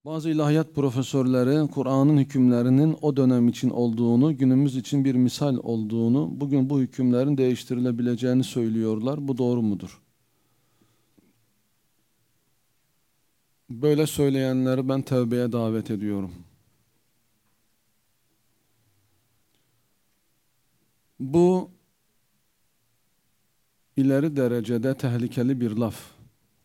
Bazı ilahiyat profesörleri Kur'an'ın hükümlerinin o dönem için olduğunu, günümüz için bir misal olduğunu, bugün bu hükümlerin değiştirilebileceğini söylüyorlar. Bu doğru mudur? Böyle söyleyenleri ben tevbeye davet ediyorum. Bu ileri derecede tehlikeli bir laf.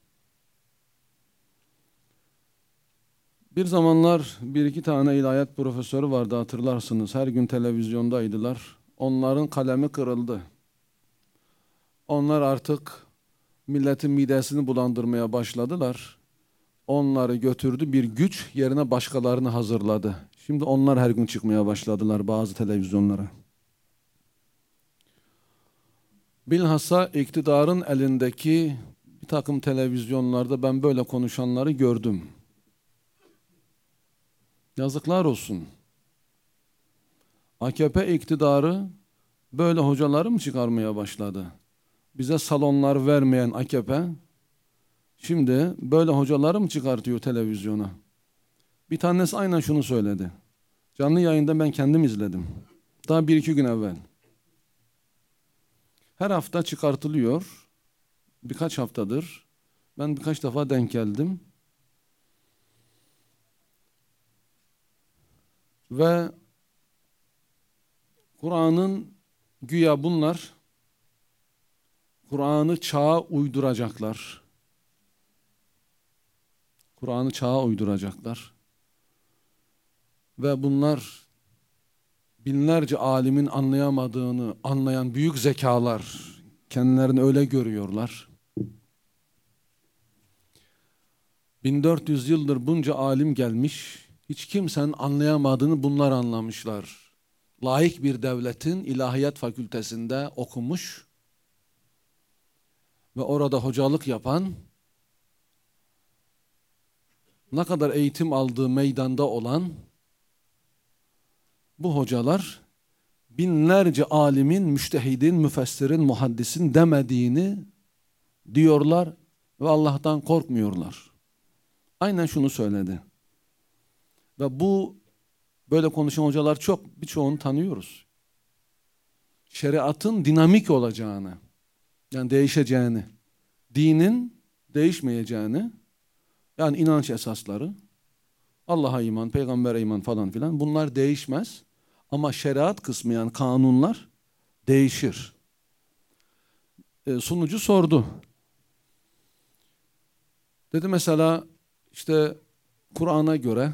Bir zamanlar bir iki tane ilahiyat profesörü vardı, hatırlarsınız. Her gün televizyondaydılar. Onların kalemi kırıldı. Onlar artık milletin midesini bulandırmaya başladılar. Onları götürdü bir güç, yerine başkalarını hazırladı. Şimdi onlar her gün çıkmaya başladılar bazı televizyonlara. Bilhassa iktidarın elindeki bir takım televizyonlarda ben böyle konuşanları gördüm. Yazıklar olsun. AKP iktidarı böyle hocaları mı çıkarmaya başladı? Bize salonlar vermeyen AKP şimdi böyle hocaları mı çıkartıyor televizyona? Bir tanesi aynen şunu söyledi. Canlı yayında ben kendim izledim. Daha bir iki gün evvel. Her hafta çıkartılıyor. Birkaç haftadır. Ben birkaç defa denk geldim. Ve Kur'an'ın güya bunlar Kur'an'ı çağa uyduracaklar. Kur'an'ı çağa uyduracaklar. Ve bunlar binlerce alimin anlayamadığını anlayan büyük zekalar. Kendilerini öyle görüyorlar. 1400 yıldır bunca alim gelmiş. Hiç kimsenin anlayamadığını bunlar anlamışlar. Laik bir devletin ilahiyat fakültesinde okumuş ve orada hocalık yapan, ne kadar eğitim aldığı meydanda olan bu hocalar binlerce alimin, müştehidin, müfessirin, muhaddisin demediğini diyorlar ve Allah'tan korkmuyorlar. Aynen şunu söyledi. Ve bu böyle konuşan hocalar çok, birçoğunu tanıyoruz. Şeriatın dinamik olacağını, yani değişeceğini, dinin değişmeyeceğini, yani inanç esasları, Allah'a iman, peygambere iman falan filan bunlar değişmez. Ama şeriat kısmı yani kanunlar değişir. Sunucu sordu. Dedi mesela işte Kur'an'a göre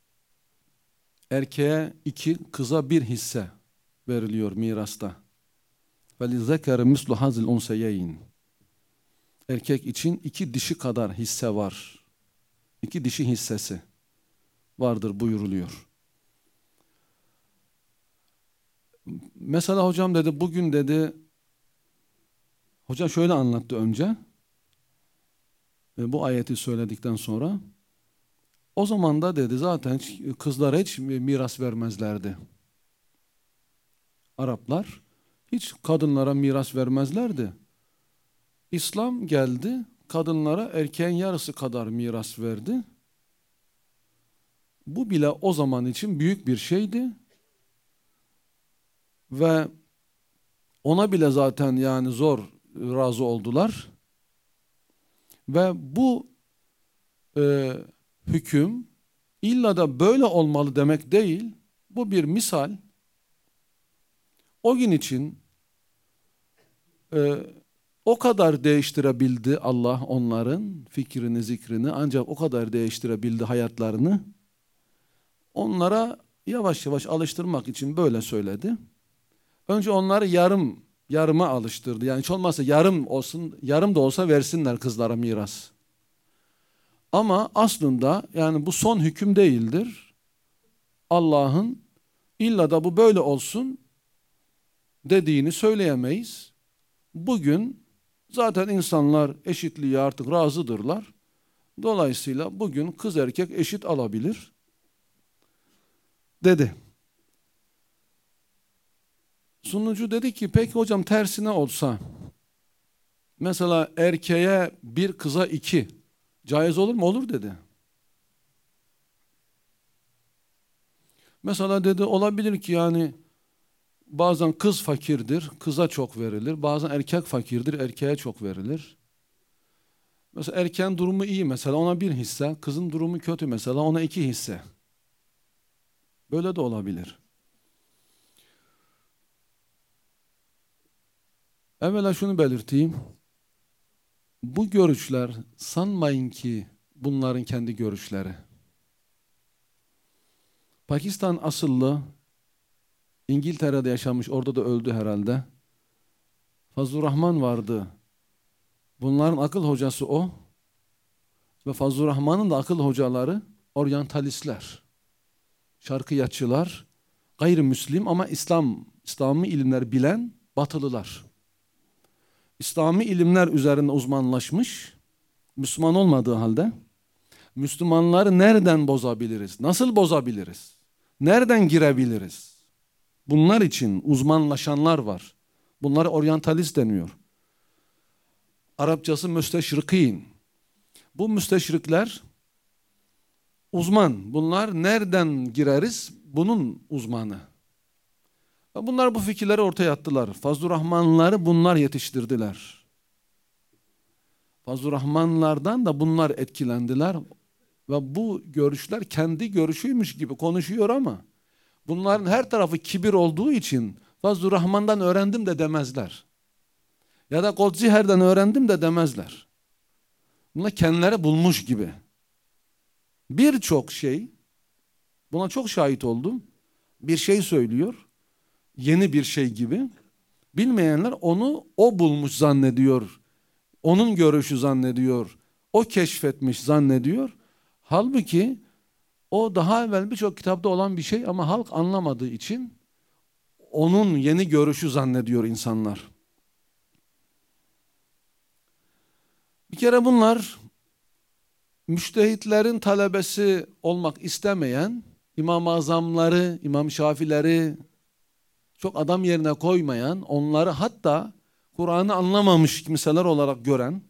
erkeğe 2, kıza 1 hisse veriliyor mirasta. وَلِذَّكَرِ مِسْلُ هَذِلْ اُنْسَيَيْنِ Erkek için 2 dişi kadar hisse var. 2 dişi hissesi vardır buyuruluyor. Mesela hocam dedi bugün dedi, hoca şöyle anlattı önce. Bu ayeti söyledikten sonra. O zaman da dedi zaten kızlara hiç miras vermezlerdi. Araplar hiç kadınlara miras vermezlerdi. İslam geldi, kadınlara erkeğin yarısı kadar miras verdi. Bu bile o zaman için büyük bir şeydi. Ve ona bile zaten yani zor razı oldular. Ve bu hüküm illa da böyle olmalı demek değil. Bu bir misal. O gün için o kadar değiştirebildi Allah onların fikrini, zikrini, ancak o kadar değiştirebildi hayatlarını. Onlara yavaş yavaş alıştırmak için böyle söyledi. Önce onları yarıma alıştırdı. Yani hiç olmazsa yarım olsun, yarım da olsa versinler kızlara miras. Ama aslında yani bu son hüküm değildir. Allah'ın illa da bu böyle olsun dediğini söyleyemeyiz. Bugün zaten insanlar eşitliğe artık razıdırlar. Dolayısıyla bugün kız erkek eşit alabilir dedi. Sunucu dedi ki peki hocam tersine olsa mesela erkeğe 1 kıza 2 caiz olur mu? Olur dedi. Mesela dedi olabilir ki yani bazen kız fakirdir, kıza çok verilir. Bazen erkek fakirdir, erkeğe çok verilir. Mesela erkeğin durumu iyi mesela ona 1 hisse, kızın durumu kötü mesela ona 2 hisse. Böyle de olabilir. Evvela şunu belirteyim. Bu görüşler sanmayın ki bunların kendi görüşleri. Pakistan asıllı, İngiltere'de yaşamış, orada da öldü herhalde. Fazlur Rahman vardı. Bunların akıl hocası o. Ve Fazlur Rahman'ın da akıl hocaları oryantalistler, şarkıyatçılar, gayrimüslim ama İslami ilimler bilen batılılar. İslami ilimler üzerinde uzmanlaşmış, Müslüman olmadığı halde, Müslümanları nereden bozabiliriz, nasıl bozabiliriz, nereden girebiliriz? Bunlar için uzmanlaşanlar var. Bunlara oryantalist deniyor. Arapçası müsteşrikin. Bu müsteşrikler uzman. Bunlar nereden gireriz? Bunun uzmanı. Bunlar bu fikirleri ortaya attılar. Fazlur Rahmanları bunlar yetiştirdiler. Fazlur Rahmanlardan da bunlar etkilendiler. Ve bu görüşler kendi görüşüymüş gibi konuşuyor ama bunların her tarafı kibir olduğu için Fazlur Rahman'dan öğrendim de demezler. Ya da Goldziher'den öğrendim de demezler. Bunlar kendileri bulmuş gibi. Birçok şey, buna çok şahit oldum. Bir şey söylüyor, yeni bir şey gibi. Bilmeyenler onu o bulmuş zannediyor. Onun görüşü zannediyor. O keşfetmiş zannediyor. Halbuki o daha evvel birçok kitapta olan bir şey ama halk anlamadığı için onun yeni görüşü zannediyor insanlar. Bir kere bunlar müştehitlerin talebesi olmak istemeyen, İmam-ı Azamları, İmam Şafileri çok adam yerine koymayan, onları hatta Kur'an'ı anlamamış kimseler olarak gören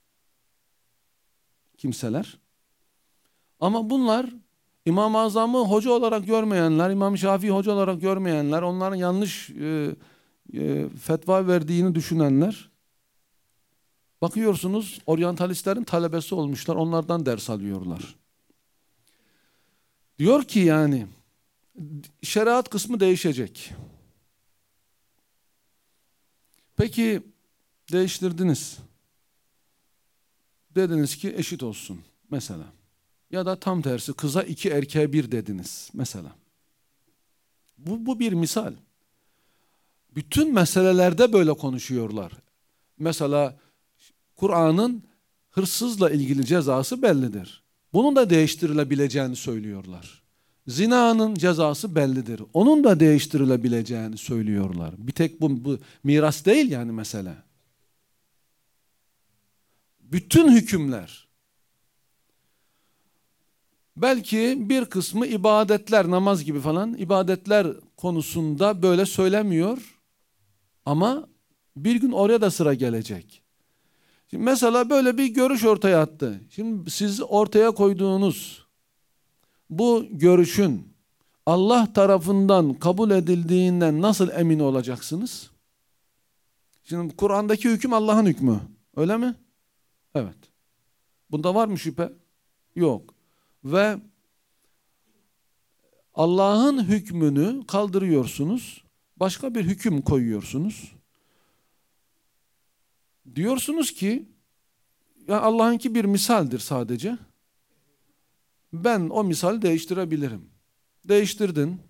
kimseler. Ama bunlar İmam-ı Azam'ı hoca olarak görmeyenler, İmam Şafii hoca olarak görmeyenler, onların yanlış fetva verdiğini düşünenler. Bakıyorsunuz oryantalistlerin talebesi olmuşlar, onlardan ders alıyorlar. Diyor ki yani şeriat kısmı değişecek. Peki değiştirdiniz. Dediniz ki eşit olsun mesela. Ya da tam tersi kıza 2 erkeğe 1 dediniz mesela. Bu bir misal. Bütün meselelerde böyle konuşuyorlar. Mesela Kur'an'ın hırsızla ilgili cezası bellidir. Bunun da değiştirilebileceğini söylüyorlar. Zinanın cezası bellidir. Onun da değiştirilebileceğini söylüyorlar. Bir tek bu miras değil yani mesele. Bütün hükümler. Belki bir kısmı ibadetler, namaz gibi falan ibadetler konusunda böyle söylemiyor. Ama bir gün oraya da sıra gelecek. Şimdi mesela böyle bir görüş ortaya attı. Şimdi siz ortaya koyduğunuz bu görüşün Allah tarafından kabul edildiğinden nasıl emin olacaksınız? Şimdi Kur'an'daki hüküm Allah'ın hükmü. Öyle mi? Evet. Bunda var mı şüphe? Yok. Ve Allah'ın hükmünü kaldırıyorsunuz. Başka bir hüküm koyuyorsunuz. Diyorsunuz ki ya Allah'ınki bir misaldir sadece. Ben o misali değiştirebilirim. Değiştirdin.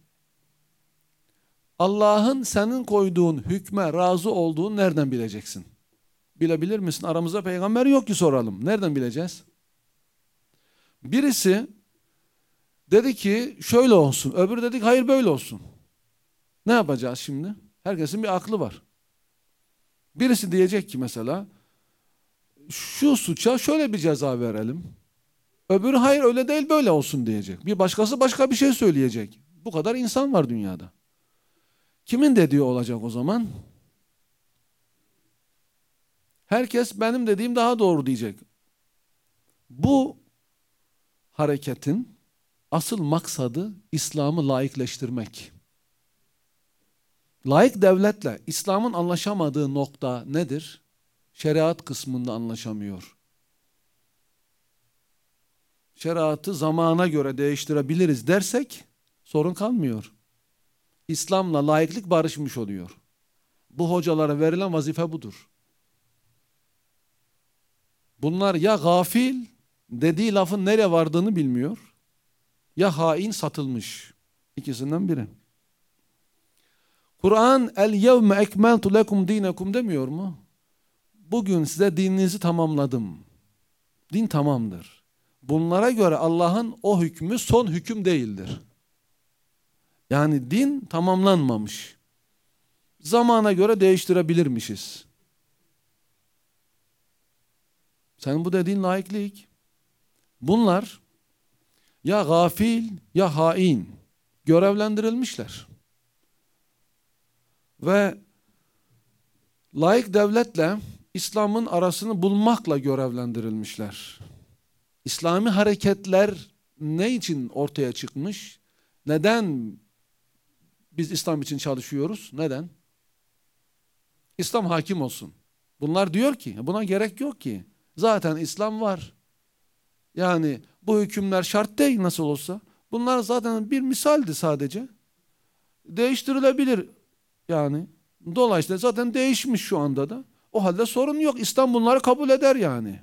Allah'ın senin koyduğun hükme razı olduğunu nereden bileceksin? Bilebilir misin? Aramızda peygamber yok ki soralım. Nereden bileceğiz? Birisi dedi ki şöyle olsun. Öbürü dedi ki hayır böyle olsun. Ne yapacağız şimdi? Herkesin bir aklı var. Birisi diyecek ki mesela şu suça şöyle bir ceza verelim. Öbürü hayır öyle değil böyle olsun diyecek. Bir başkası başka bir şey söyleyecek. Bu kadar insan var dünyada. Kimin dediği olacak o zaman? Herkes benim dediğim daha doğru diyecek. Bu hareketin asıl maksadı İslam'ı laikleştirmek. Laik devletle İslam'ın anlaşamadığı nokta nedir? Şeriat kısmında anlaşamıyor. Şeriatı zamana göre değiştirebiliriz dersek sorun kalmıyor. İslam'la laiklik barışmış oluyor. Bu hocalara verilen vazife budur. Bunlar ya gafil, dediği lafın nereye vardığını bilmiyor, ya hain satılmış. İkisinden biri. Kur'an el yevme ekmeltu lekum dinekum demiyor mu? Bugün size dininizi tamamladım. Din tamamdır. Bunlara göre Allah'ın o hükmü son hüküm değildir. Yani din tamamlanmamış. Zamana göre değiştirebilirmişiz. Sen bu dediğin laiklik. Bunlar ya gafil ya hain görevlendirilmişler. Ve laik devletle İslam'ın arasını bulmakla görevlendirilmişler. İslami hareketler ne için ortaya çıkmış? Neden biz İslam için çalışıyoruz? Neden? İslam hakim olsun. Bunlar diyor ki buna gerek yok ki. Zaten İslam var. Yani bu hükümler şart değil nasıl olsa. Bunlar zaten bir misaldi sadece. Değiştirilebilir yani. Dolayısıyla zaten değişmiş şu anda da. O halde sorun yok. İslam bunları kabul eder yani.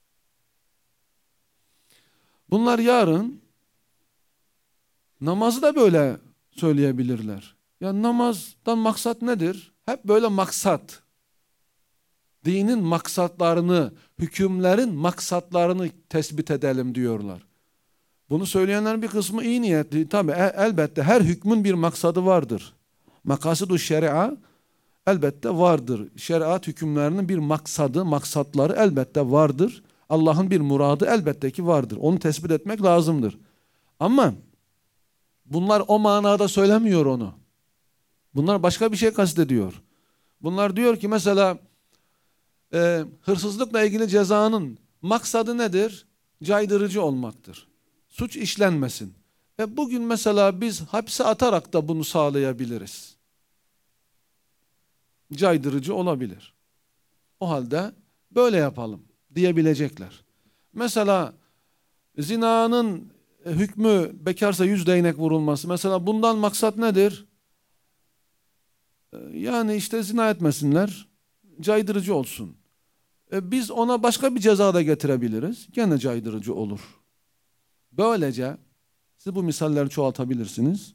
Bunlar yarın namazı da böyle söyleyebilirler. Ya namazdan maksat nedir? Hep böyle maksat. Dinin maksatlarını, hükümlerin maksatlarını tespit edelim diyorlar. Bunu söyleyenlerin bir kısmı iyi niyetli. Tabi elbette her hükmün bir maksadı vardır. Makasıdu şeria elbette vardır. Şeriat hükümlerinin bir maksadı, maksatları elbette vardır. Allah'ın bir muradı elbette ki vardır. Onu tespit etmek lazımdır. Ama bunlar o manada söylemiyor onu. Bunlar başka bir şey kastediyor. Bunlar diyor ki mesela hırsızlıkla ilgili cezanın maksadı nedir? Caydırıcı olmaktır. Suç işlenmesin. Bugün mesela biz hapse atarak da bunu sağlayabiliriz. Caydırıcı olabilir. O halde böyle yapalım diyebilecekler. Mesela zinanın hükmü bekarsa 100 değnek vurulması. Mesela bundan maksat nedir? Yani işte zina etmesinler, caydırıcı olsun. Biz ona başka bir ceza da getirebiliriz. Gene caydırıcı olur. Böylece siz bu misalleri çoğaltabilirsiniz.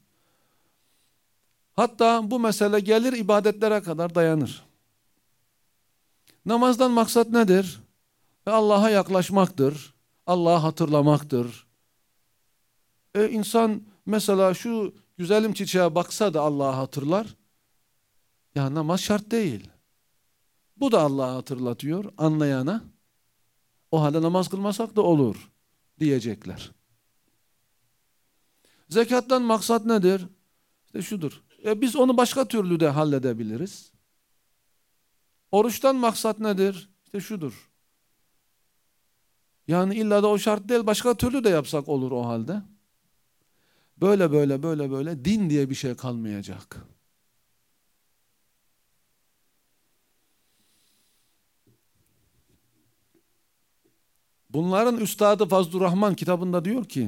Hatta bu mesele gelir ibadetlere kadar dayanır. Namazdan maksat nedir? Allah'a yaklaşmaktır. Allah'ı hatırlamaktır. İnsan mesela şu güzelim çiçeğe baksa da Allah'ı hatırlar. Ya namaz şart değil. Bu da Allah'ı hatırlatıyor anlayana. O halde namaz kılmasak da olur diyecekler. Zekattan maksat nedir? İşte şudur. Biz onu başka türlü de halledebiliriz. Oruçtan maksat nedir? İşte şudur. Yani illa da o şart değil, başka türlü de yapsak olur o halde. Böyle din diye bir şey kalmayacak. Bunların üstadı Fazlur Rahman kitabında diyor ki,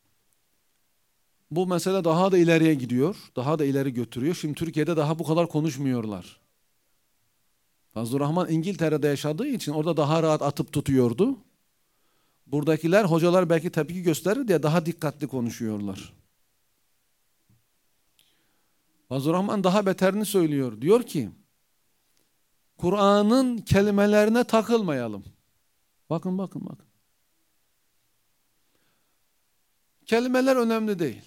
bu mesele daha da ileriye gidiyor, daha da ileri götürüyor. Şimdi Türkiye'de daha bu kadar konuşmuyorlar. Fazlur Rahman İngiltere'de yaşadığı için orada daha rahat atıp tutuyordu. Buradakiler, hocalar belki tepki gösterir diye daha dikkatli konuşuyorlar. Fazlur Rahman daha beterini söylüyor. Diyor ki, Kur'an'ın kelimelerine takılmayalım. Bakın. Kelimeler önemli değil.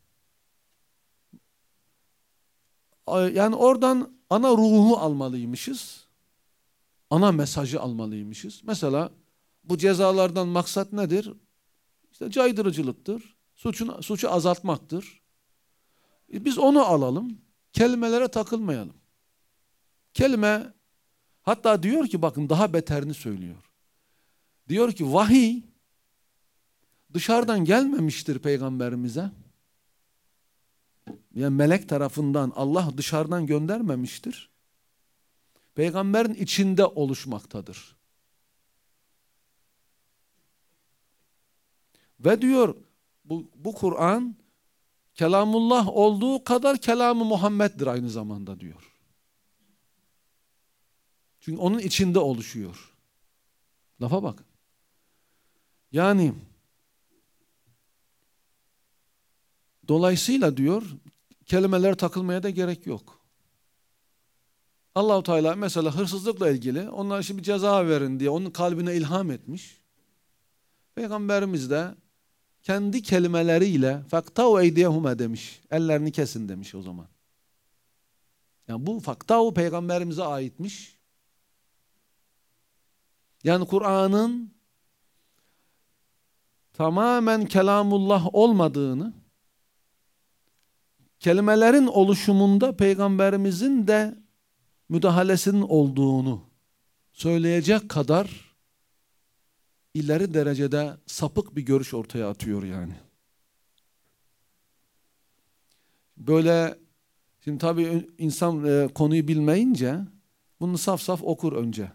Yani oradan ana ruhu almalıymışız. Ana mesajı almalıymışız. Mesela bu cezalardan maksat nedir? İşte caydırıcılıktır. Suçu azaltmaktır. Biz onu alalım. Kelimelere takılmayalım. Kelime hatta diyor ki bakın daha beterini söylüyor. Diyor ki vahiy dışarıdan gelmemiştir peygamberimize. Yani melek tarafından Allah dışarıdan göndermemiştir. Peygamberin içinde oluşmaktadır. Ve diyor bu Kur'an kelamullah olduğu kadar kelamı Muhammed'dir aynı zamanda diyor. Çünkü onun içinde oluşuyor. Lafa bak. Yani dolayısıyla diyor kelimelere takılmaya da gerek yok. Allah-u Teala mesela hırsızlıkla ilgili onlara şimdi ceza verin diye onun kalbine ilham etmiş. Peygamberimiz de kendi kelimeleriyle faktau eydiyehume demiş. Ellerini kesin demiş o zaman. Yani bu faktau peygamberimize aitmiş. Yani Kur'an'ın tamamen kelamullah olmadığını, kelimelerin oluşumunda peygamberimizin de müdahalesinin olduğunu söyleyecek kadar ileri derecede sapık bir görüş ortaya atıyor yani. Böyle şimdi tabii insan konuyu bilmeyince bunu saf saf okur önce.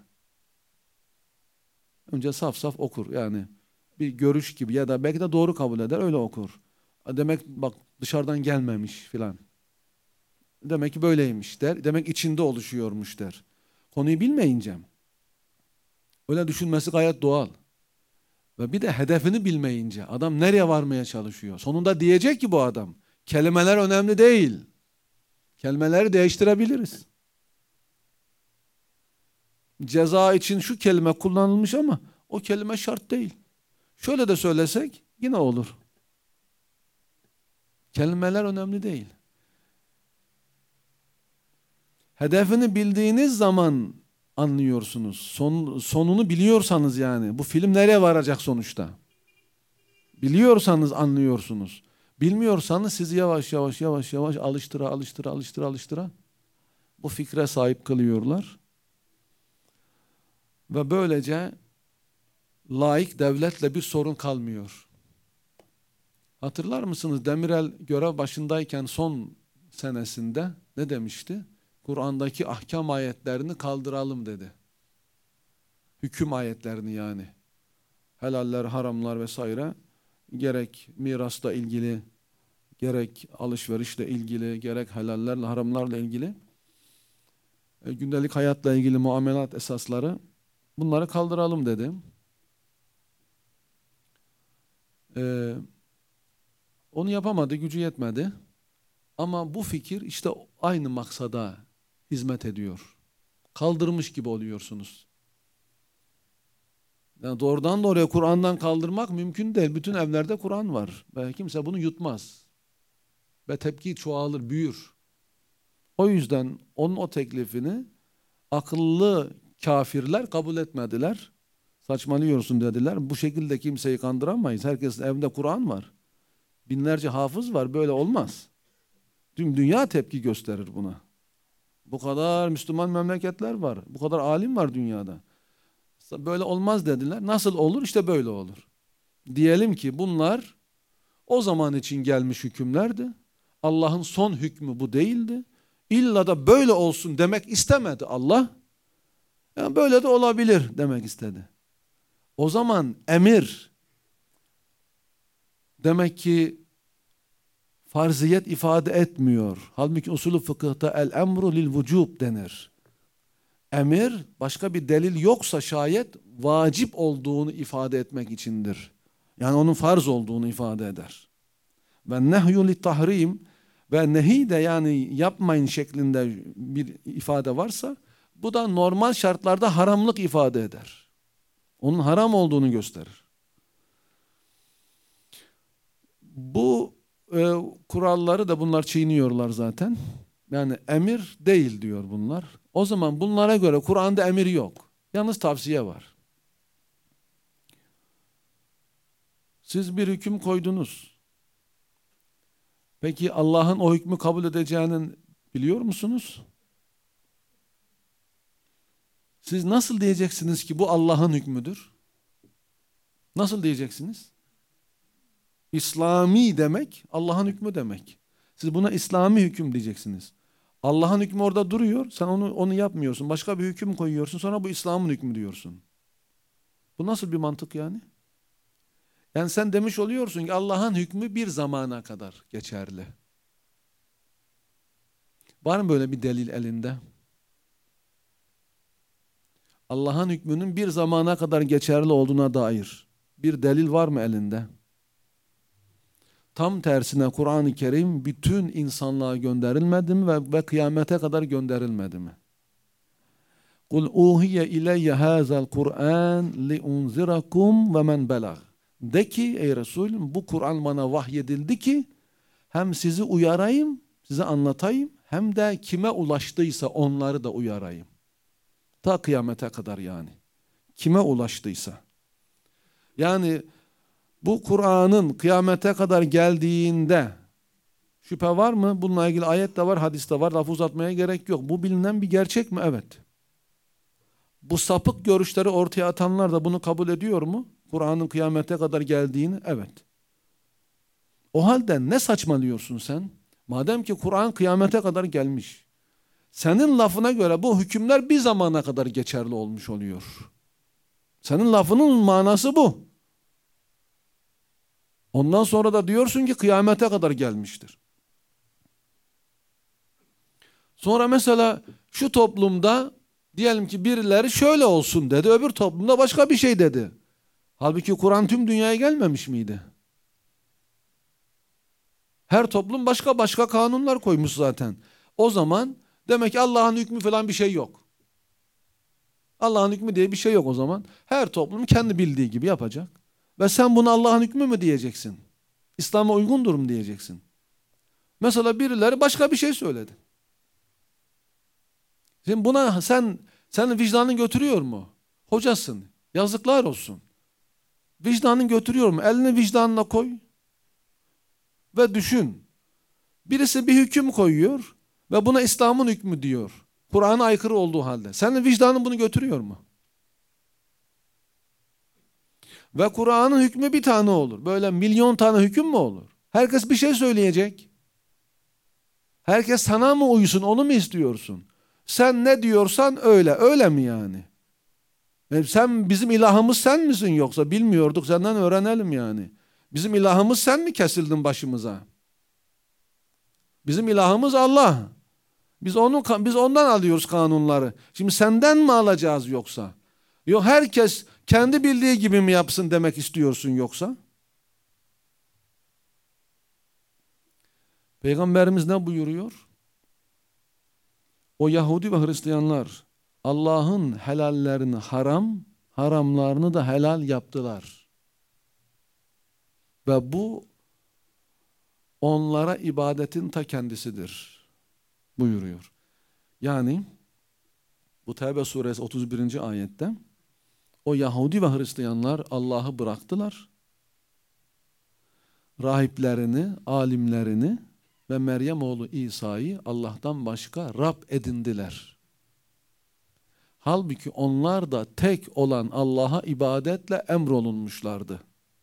Önce saf saf okur yani bir görüş gibi ya da belki de doğru kabul eder öyle okur. Demek bak dışarıdan gelmemiş filan. Demek ki böyleymiş der. Demek içinde oluşuyormuş der. Konuyu bilmeyince öyle düşünmesi gayet doğal. Ve bir de hedefini bilmeyince adam nereye varmaya çalışıyor? Sonunda diyecek ki bu adam kelimeler önemli değil. Kelimeleri değiştirebiliriz. Ceza için şu kelime kullanılmış ama o kelime şart değil. Şöyle de söylesek yine olur. Kelimeler önemli değil. Hedefini bildiğiniz zaman anlıyorsunuz. Sonunu biliyorsanız yani. Bu film nereye varacak sonuçta? Biliyorsanız anlıyorsunuz. Bilmiyorsanız sizi yavaş yavaş alıştıra bu fikre sahip kılıyorlar. Ve böylece laik devletle bir sorun kalmıyor. Hatırlar mısınız Demirel görev başındayken son senesinde ne demişti? Kur'an'daki ahkam ayetlerini kaldıralım dedi. Hüküm ayetlerini yani. Helaller, haramlar vesaire gerek mirasla ilgili, gerek alışverişle ilgili, gerek helallerle, haramlarla ilgili gündelik hayatla ilgili muamelat esasları bunları kaldıralım dedi. Onu yapamadı, gücü yetmedi. Ama bu fikir işte aynı maksada hizmet ediyor. Kaldırmış gibi oluyorsunuz. Yani doğrudan doğruya Kur'an'dan kaldırmak mümkün değil. Bütün evlerde Kur'an var. Ve kimse bunu yutmaz. Ve tepki çoğalır, büyür. O yüzden onun o teklifini akıllı kafirler kabul etmediler. Saçmalıyorsun dediler. Bu şekilde kimseyi kandıramayız. Herkesin evinde Kur'an var. Binlerce hafız var. Böyle olmaz. Tüm dünya tepki gösterir buna. Bu kadar Müslüman memleketler var. Bu kadar alim var dünyada. Böyle olmaz dediler. Nasıl olur? İşte böyle olur. Diyelim ki bunlar o zaman için gelmiş hükümlerdi. Allah'ın son hükmü bu değildi. İlla da böyle olsun demek istemedi Allah. Yani böyle de olabilir demek istedi. O zaman emir demek ki farziyet ifade etmiyor. Halbuki usulü fıkıhta el emru lil vücub denir. Emir başka bir delil yoksa şayet vacip olduğunu ifade etmek içindir. Yani onun farz olduğunu ifade eder. Ve nehyu lit tahrim ve nehi de yani yapmayın şeklinde bir ifade varsa bu da normal şartlarda haramlık ifade eder. Onun haram olduğunu gösterir. Bu kuralları da bunlar çiğniyorlar zaten. Yani emir değil diyor bunlar. O zaman bunlara göre Kur'an'da emir yok. Yalnız tavsiye var. Siz bir hüküm koydunuz. Peki Allah'ın o hükmü kabul edeceğini biliyor musunuz? Siz nasıl diyeceksiniz ki bu Allah'ın hükmüdür? Nasıl diyeceksiniz? İslami demek Allah'ın hükmü demek. Siz buna İslami hüküm diyeceksiniz. Allah'ın hükmü orada duruyor. Sen onu yapmıyorsun. Başka bir hüküm koyuyorsun. Sonra bu İslam'ın hükmü diyorsun. Bu nasıl bir mantık yani? Yani sen demiş oluyorsun ki Allah'ın hükmü bir zamana kadar geçerli. Var mı böyle bir delil elinde? Allah'ın hükmünün bir zamana kadar geçerli olduğuna dair bir delil var mı elinde? Tam tersine Kur'an-ı Kerim bütün insanlığa gönderilmedi mi ve kıyamete kadar gönderilmedi mi? Kul uhiye ileyye hazal Kur'an li unzirakum ve men belag. De ki ey Resulüm bu Kur'an bana vahyedildi ki hem sizi uyarayım, size anlatayım hem de kime ulaştıysa onları da uyarayım. Ta kıyamete kadar yani. Kime ulaştıysa. Yani bu Kur'an'ın kıyamete kadar geldiğinde şüphe var mı? Bununla ilgili ayet de var, hadis de var. Lafı uzatmaya gerek yok. Bu bilinen bir gerçek mi? Evet. Bu sapık görüşleri ortaya atanlar da bunu kabul ediyor mu? Kur'an'ın kıyamete kadar geldiğini? Evet. O halde ne saçmalıyorsun sen? Madem ki Kur'an kıyamete kadar gelmiş. Senin lafına göre bu hükümler bir zamana kadar geçerli olmuş oluyor. Senin lafının manası bu. Ondan sonra da diyorsun ki kıyamete kadar gelmiştir. Sonra mesela şu toplumda diyelim ki birileri şöyle olsun dedi, öbür toplumda başka bir şey dedi. Halbuki Kur'an tüm dünyaya gelmemiş miydi? Her toplum başka başka kanunlar koymuş zaten. O zaman demek ki Allah'ın hükmü falan bir şey yok. Allah'ın hükmü diye bir şey yok o zaman. Her toplum kendi bildiği gibi yapacak. Ve sen bunu Allah'ın hükmü mü diyeceksin? İslam'a uygundur mu diyeceksin? Mesela birileri başka bir şey söyledi. Şimdi buna senin vicdanın götürüyor mu? Hocasın. Yazıklar olsun. Vicdanın götürüyor mu? Elini vicdanına koy. Ve düşün. Birisi bir hüküm koyuyor ve buna İslam'ın hükmü diyor. Kur'an'a aykırı olduğu halde. Senin vicdanın bunu götürüyor mu? Ve Kur'an'ın hükmü bir tane olur. Böyle milyon tane hüküm mü olur? Herkes bir şey söyleyecek. Herkes sana mı uysun, onu mu istiyorsun? Sen ne diyorsan öyle. Öyle mi yani? Sen bizim ilahımız sen misin yoksa? Bilmiyorduk, senden öğrenelim yani. Bizim ilahımız sen mi kesildin başımıza? Bizim ilahımız Allah. Biz ondan alıyoruz kanunları. Şimdi senden mi alacağız yoksa? Yok herkes kendi bildiği gibi mi yapsın demek istiyorsun yoksa? Peygamberimiz ne buyuruyor? O Yahudi ve Hristiyanlar Allah'ın helallerini haram, haramlarını da helal yaptılar. Ve bu onlara ibadetin ta kendisidir buyuruyor. Yani bu Tevbe suresi 31. ayette o Yahudi ve Hristiyanlar Allah'ı bıraktılar. Rahiplerini, alimlerini ve Meryem oğlu İsa'yı Allah'tan başka Rab edindiler. Halbuki onlar da tek olan Allah'a ibadetle emrolunmuşlardı.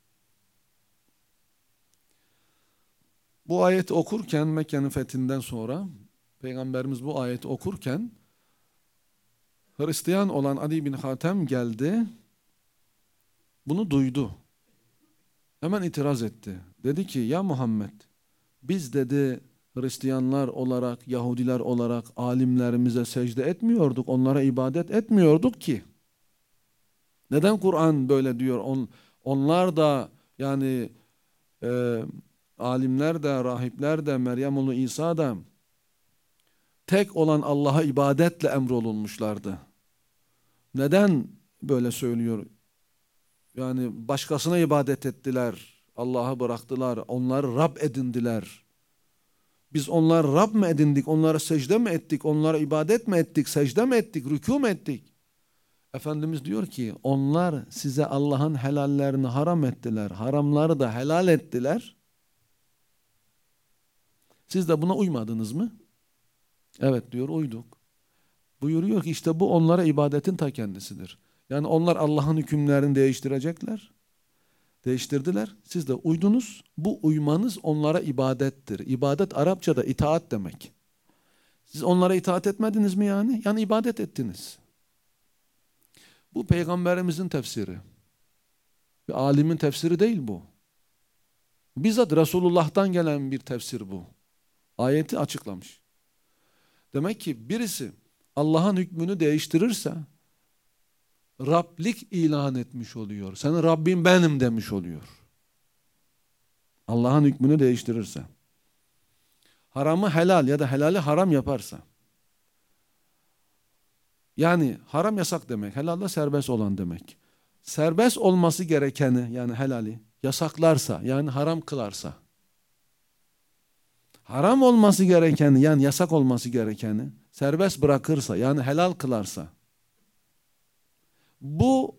Bu ayeti okurken Mekke'nin fethinden sonra Peygamberimiz bu ayeti okurken Hristiyan olan Adi bin Hatem geldi. Bunu duydu. Hemen itiraz etti. Dedi ki ya Muhammed biz dedi Hristiyanlar olarak, Yahudiler olarak alimlerimize secde etmiyorduk. Onlara ibadet etmiyorduk ki. Neden Kur'an böyle diyor? Onlar da yani alimler de, rahipler de, Meryem oğlu İsa da tek olan Allah'a ibadetle emrolunmuşlardı. Neden böyle söylüyor? Yani başkasına ibadet ettiler. Allah'ı bıraktılar. Onları Rab edindiler. Biz onları Rab mı edindik? Onlara secde mi ettik? Onlara ibadet mi ettik? Secde mi ettik? Rükû mu ettik? Efendimiz diyor ki onlar size Allah'ın helallerini haram ettiler. Haramları da helal ettiler. Siz de buna uymadınız mı? Evet diyor uyduk. Buyuruyor ki işte bu onlara ibadetin ta kendisidir. Yani onlar Allah'ın hükümlerini değiştirecekler. Değiştirdiler. Siz de uydunuz. Bu uymanız onlara ibadettir. İbadet Arapçada itaat demek. Siz onlara itaat etmediniz mi yani? Yani ibadet ettiniz. Bu peygamberimizin tefsiri. Bir alimin tefsiri değil bu. Bizzat Resulullah'tan gelen bir tefsir bu. Ayeti açıklamış. Demek ki birisi Allah'ın hükmünü değiştirirse Rablik ilan etmiş oluyor. Senin Rabbin benim demiş oluyor. Allah'ın hükmünü değiştirirse. Haramı helal ya da helali haram yaparsa. Yani haram yasak demek. Helal da serbest olan demek. Serbest olması gerekeni yani helali yasaklarsa yani haram kılarsa. Haram olması gerekeni yani yasak olması gerekeni serbest bırakırsa yani helal kılarsa. Bu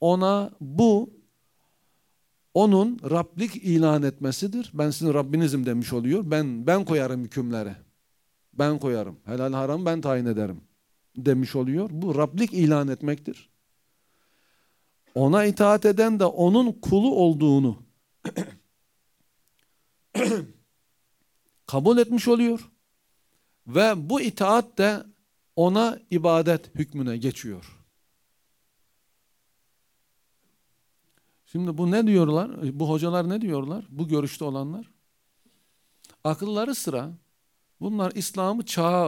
onun Rablik ilan etmesidir. Ben sizin Rabbinizim demiş oluyor. Ben koyarım hükümleri. Ben koyarım. Helal haram ben tayin ederim demiş oluyor. Bu Rablik ilan etmektir. Ona itaat eden de onun kulu olduğunu kabul etmiş oluyor. Ve bu itaat de ona ibadet hükmüne geçiyor. Şimdi bu ne diyorlar? Bu hocalar ne diyorlar? Bu görüşte olanlar. Akılları sıra bunlar İslam'ı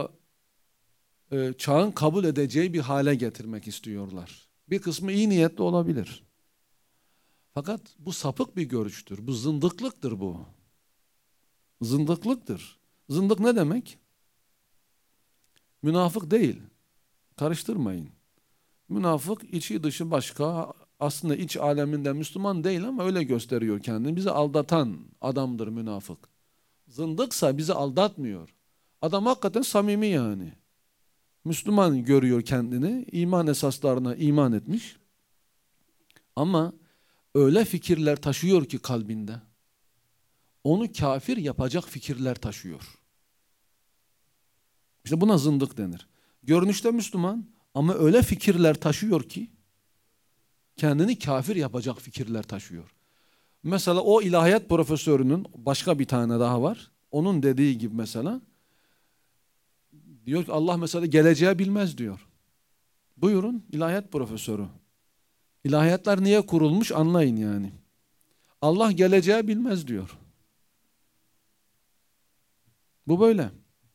çağın kabul edeceği bir hale getirmek istiyorlar. Bir kısmı iyi niyetli olabilir. Fakat bu sapık bir görüştür. Bu zındıklıktır bu. Zındıklıktır. Zındık ne demek? Münafık değil. Karıştırmayın. Münafık içi dışı başka. Aslında iç aleminde Müslüman değil ama öyle gösteriyor kendini. Bizi aldatan adamdır münafık. Zındıksa bizi aldatmıyor. Adam hakikaten samimi yani. Müslüman görüyor kendini. İman esaslarına iman etmiş. Ama öyle fikirler taşıyor ki kalbinde. Onu kafir yapacak fikirler taşıyor. İşte buna zındık denir. Görünüşte Müslüman ama öyle fikirler taşıyor ki kendini kafir yapacak fikirler taşıyor. Mesela o ilahiyat profesörünün başka bir tane daha var. Onun dediği gibi mesela diyor ki Allah mesela geleceği bilmez diyor. Buyurun ilahiyat profesörü. İlahiyatlar niye kurulmuş anlayın yani. Allah geleceği bilmez diyor. Bu böyle.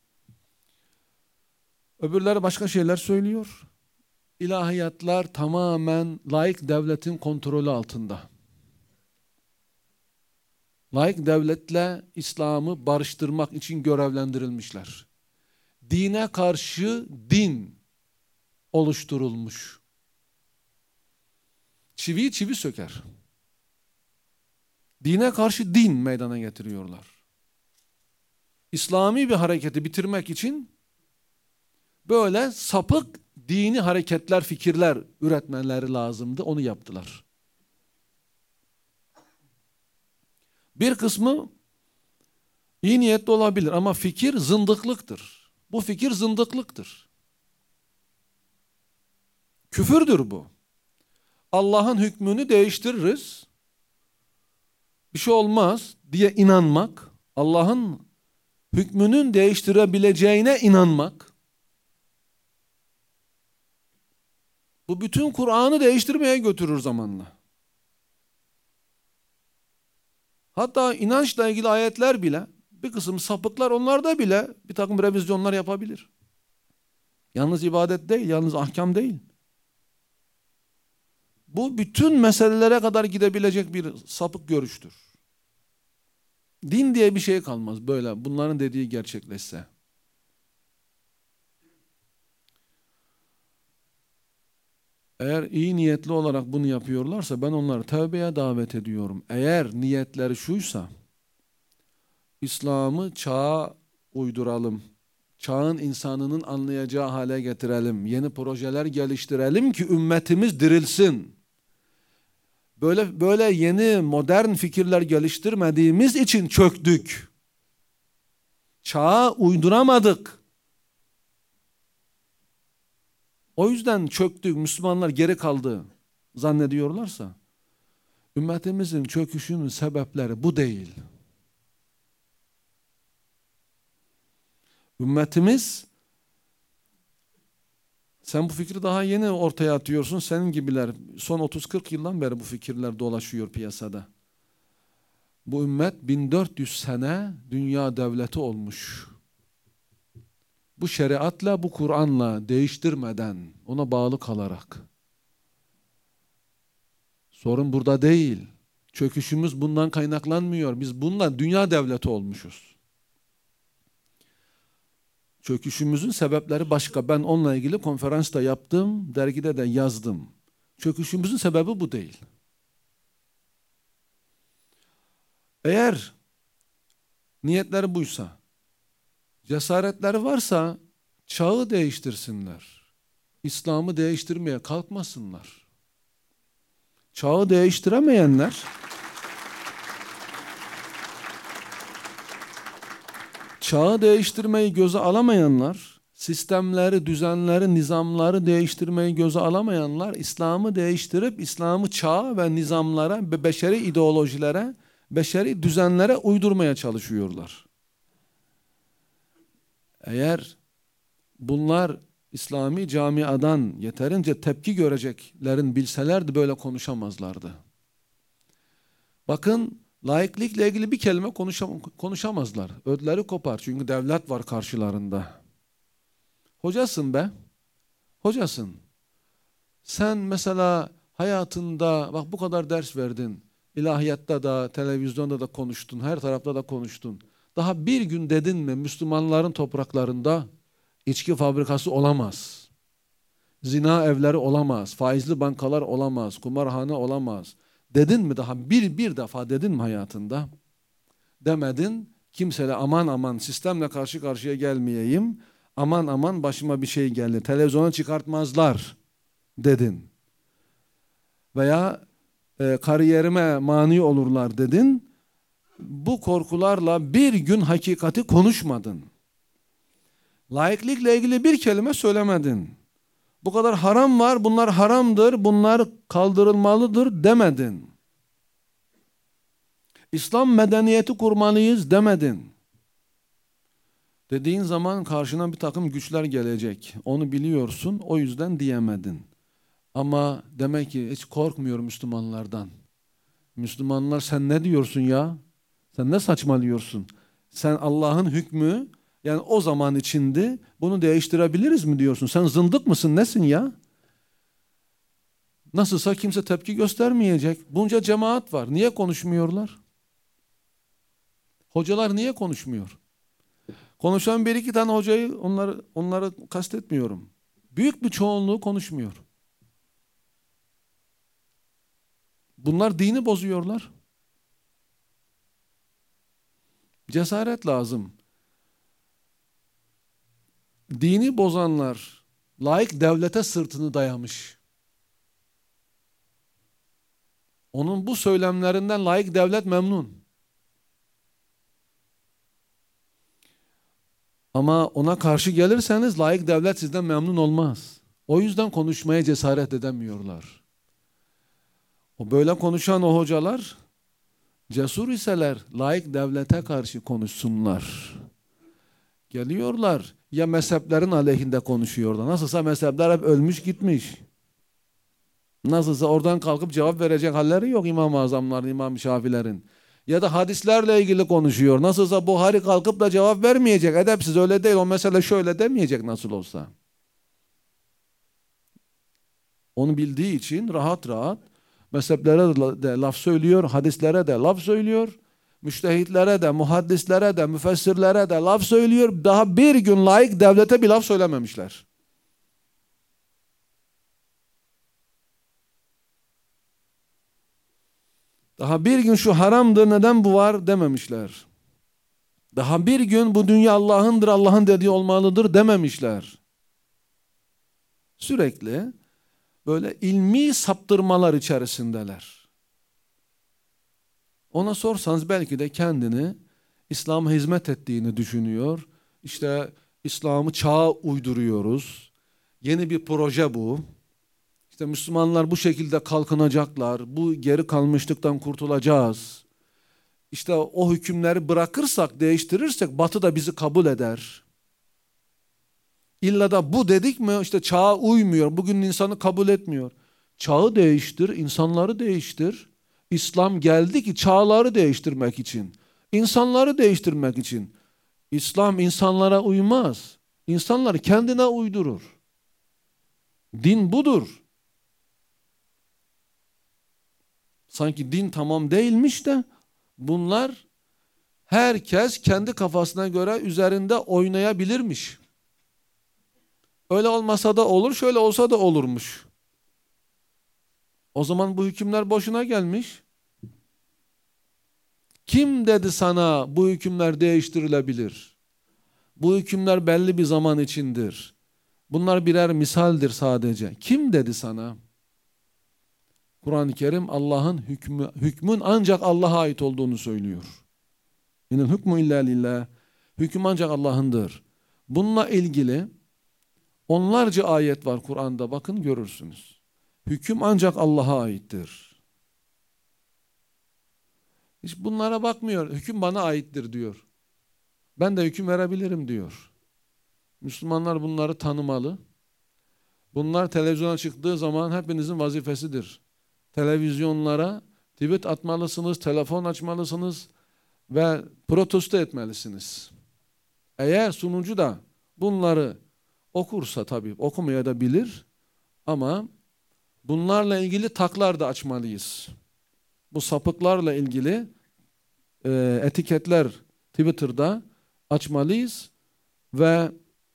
Öbürleri başka şeyler söylüyor. İlahiyatlar tamamen laik devletin kontrolü altında. Laik devletle İslam'ı barıştırmak için görevlendirilmişler. Dine karşı din oluşturulmuş. Çiviyi çivi söker. Dine karşı din meydana getiriyorlar. İslami bir hareketi bitirmek için böyle sapık dini hareketler, fikirler üretmeleri lazımdı. Onu yaptılar. Bir kısmı iyi niyetli olabilir ama fikir zındıklıktır. Bu fikir zındıklıktır. Küfürdür bu. Allah'ın hükmünü değiştiririz. Bir şey olmaz diye inanmak, Allah'ın hükmünün değiştirebileceğine inanmak, bu bütün Kur'an'ı değiştirmeye götürür zamanla. Hatta inançla ilgili ayetler bile, bir kısım sapıklar onlarda bile bir takım revizyonlar yapabilir. Yalnız ibadet değil, yalnız ahkam değil. Bu bütün meselelere kadar gidebilecek bir sapık görüştür. Din diye bir şey kalmaz böyle, bunların dediği gerçekleşse. Eğer iyi niyetli olarak bunu yapıyorlarsa ben onları tövbeye davet ediyorum. Eğer niyetleri şuysa, İslam'ı çağa uyduralım, çağın insanının anlayacağı hale getirelim, yeni projeler geliştirelim ki ümmetimiz dirilsin. Böyle yeni modern fikirler geliştirmediğimiz için çöktük. Çağa uyduramadık. O yüzden çöktük, Müslümanlar geri kaldı zannediyorlarsa, Ümmetimizin çöküşünün sebepleri bu değil. Ümmetimiz, sen bu fikri daha yeni ortaya atıyorsun. Senin gibiler son 30-40 yıldan beri bu fikirler dolaşıyor piyasada. Bu ümmet 1400 sene dünya devleti olmuş. Bu şeriatla, bu Kur'an'la değiştirmeden, ona bağlı kalarak. Sorun burada değil. Çöküşümüz bundan kaynaklanmıyor. Biz bununla dünya devleti olmuşuz. Çöküşümüzün sebepleri başka. Ben onunla ilgili konferans da yaptım, dergide de yazdım. Çöküşümüzün sebebi bu değil. Eğer niyetleri buysa, cesaretleri varsa çağı değiştirsinler. İslam'ı değiştirmeye kalkmasınlar. Çağı değiştiremeyenler, çağı değiştirmeyi göze alamayanlar, sistemleri, düzenleri, nizamları değiştirmeyi göze alamayanlar, İslam'ı değiştirip İslam'ı çağa ve nizamlara, beşeri ideolojilere, beşeri düzenlere uydurmaya çalışıyorlar. Eğer bunlar İslami camiadan yeterince tepki göreceklerin bilselerdi böyle konuşamazlardı. Bakın, laiklikle ilgili bir kelime konuşamazlar. Ödleri kopar çünkü devlet var karşılarında. Hocasın be, hocasın. Sen mesela hayatında bak bu kadar ders verdin. İlahiyatta da, televizyonda da konuştun, her tarafta da konuştun. Daha bir gün dedin mi Müslümanların topraklarında içki fabrikası olamaz. Zina evleri olamaz, faizli bankalar olamaz, kumarhane olamaz. Dedin mi daha bir defa dedin mi hayatında? Demedin. Kimseyle aman aman sistemle karşı karşıya gelmeyeyim. Aman aman başıma bir şey geldi. Televizyona çıkartmazlar dedin. Veya kariyerime mani olurlar dedin. Bu korkularla bir gün hakikati konuşmadın. Laiklikle ilgili bir kelime söylemedin. Bu kadar haram var, bunlar haramdır, bunlar kaldırılmalıdır demedin. İslam medeniyeti kurmalıyız demedin. Dediğin zaman karşına bir takım güçler gelecek. Onu biliyorsun, o yüzden diyemedin. Ama demek ki hiç korkmuyor Müslümanlardan. Müslümanlar sen ne diyorsun ya? Sen ne saçmalıyorsun? Sen Allah'ın hükmü, yani o zaman içindi, bunu değiştirebiliriz mi diyorsun? Sen zındık mısın, nesin ya? Nasılsa kimse tepki göstermeyecek. Bunca cemaat var. Niye konuşmuyorlar? Hocalar niye konuşmuyor? Konuşan bir iki tane hocayı, onları kastetmiyorum. Büyük bir çoğunluğu konuşmuyor. Bunlar dini bozuyorlar. Cesaret lazım. Dini bozanlar laik devlete sırtını dayamış. Onun bu söylemlerinden laik devlet memnun. Ama ona karşı gelirseniz laik devlet sizden memnun olmaz. O yüzden konuşmaya cesaret edemiyorlar. O böyle konuşan o hocalar cesur iseler laik devlete karşı konuşsunlar. Geliyorlar ya mezheplerin aleyhinde konuşuyorlar. Nasılsa mezhepler hep ölmüş gitmiş. Nasılsa oradan kalkıp cevap verecek halleri yok İmam-ı Azamların, İmam-ı Şafilerin. Ya da hadislerle ilgili konuşuyor. Nasılsa Buhari kalkıp da cevap vermeyecek. Edepsiz öyle değil. O mesele şöyle demeyecek nasıl olsa. Onu bildiği için rahat rahat mezheplere de laf söylüyor, hadislere de laf söylüyor. Müştehitlere de, muhaddislere de, müfessirlere de laf söylüyor. Daha bir gün laik devlete bir laf söylememişler. Daha bir gün şu haramdır, neden bu var dememişler. Daha bir gün bu dünya Allah'ındır, Allah'ın dediği olmalıdır dememişler. Sürekli böyle ilmi saptırmalar içerisindeler. Ona sorsanız belki de kendini İslam'a hizmet ettiğini düşünüyor. İşte İslam'ı çağa uyduruyoruz. Yeni bir proje bu. İşte Müslümanlar bu şekilde kalkınacaklar, bu geri kalmışlıktan kurtulacağız. İşte o hükümleri bırakırsak, değiştirirsek Batı da bizi kabul eder. İlla da bu dedik mi işte çağa uymuyor, bugün insanı kabul etmiyor. Çağı değiştir, insanları değiştir. İslam geldi ki çağları değiştirmek için, insanları değiştirmek için. İslam insanlara uymaz. İnsanları kendine uydurur. Din budur. Sanki din tamam değilmiş de bunlar herkes kendi kafasına göre üzerinde oynayabilirmiş. Öyle olmasa da olur, şöyle olsa da olurmuş. O zaman bu hükümler boşuna gelmiş. Kim dedi sana bu hükümler değiştirilebilir? Bu hükümler belli bir zaman içindir. Bunlar birer misaldir sadece. Kim dedi sana? Kur'an-ı Kerim Allah'ın hükmün ancak Allah'a ait olduğunu söylüyor. İnel hükmü illa lillah. Hüküm ancak Allah'ındır. Bununla ilgili onlarca ayet var Kur'an'da, bakın görürsünüz. Hüküm ancak Allah'a aittir. Hiç bunlara bakmıyor. Hüküm bana aittir diyor. Ben de hüküm verebilirim diyor. Müslümanlar bunları tanımalı. Bunlar televizyona çıktığı zaman hepinizin vazifesidir. Televizyonlara tweet atmalısınız, telefon açmalısınız ve protesto etmelisiniz. Eğer sunucu da bunları okursa tabii, okumaya da bilir ama bunlarla ilgili taklar da açmalıyız. Bu sapıklarla ilgili etiketler Twitter'da açmalıyız ve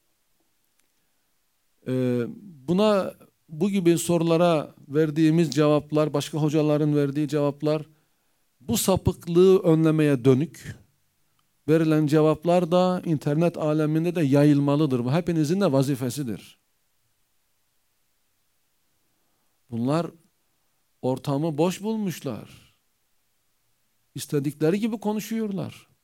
buna, bu gibi sorulara verdiğimiz cevaplar, başka hocaların verdiği cevaplar, bu sapıklığı önlemeye dönük verilen cevaplar da internet aleminde de yayılmalıdır. Bu hepinizin de vazifesidir. Bunlar ortamı boş bulmuşlar. İstedikleri gibi konuşuyorlar.